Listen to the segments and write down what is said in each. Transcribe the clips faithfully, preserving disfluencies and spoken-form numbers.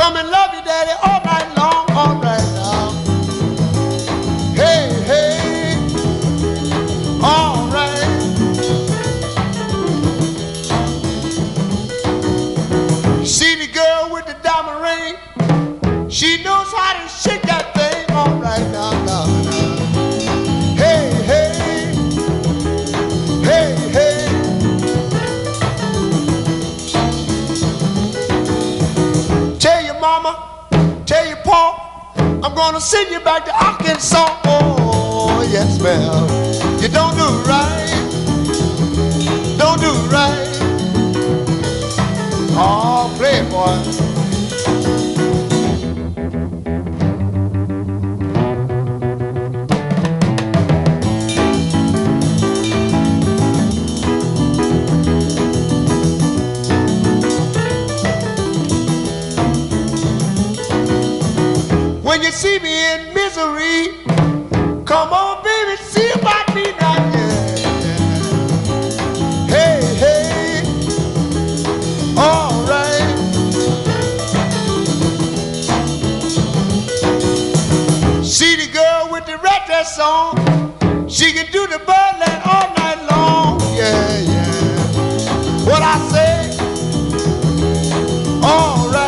come and love you, daddy, all night long, all right now. Hey, hey, all right. See the girl with the diamond ring? She knows how to shake that thing, all right now, now, now. Hey, hey, hey, hey. Tell your mama, tell your pa, I'm gonna send you back to Arkansas. Oh, yes, ma'am. You don't do right, don't do right. Oh, play it, boy. When you see me in misery, come on, baby, see about me now, yeah. Hey, hey, all right. See the girl with the red dress on, she can do the birdland all night long, yeah, yeah. What I say, all right.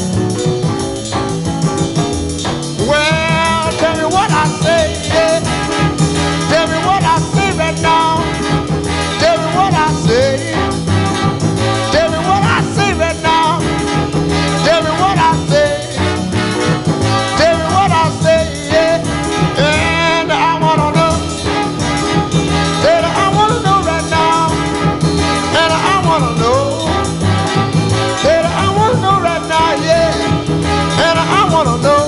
Well, tell me what I say, yeah. Tell me what I say right now. Tell me what I say. Tell me what I say right now. Tell me what I say. Tell me what I say, yeah. And I wanna know. Tell me I wanna know right now. And I wanna know. Tell me I wanna know right now, yeah. And I wanna know.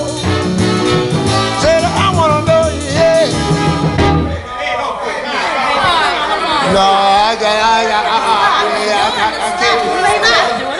No, I got, I got, I, I, I, I, I can't.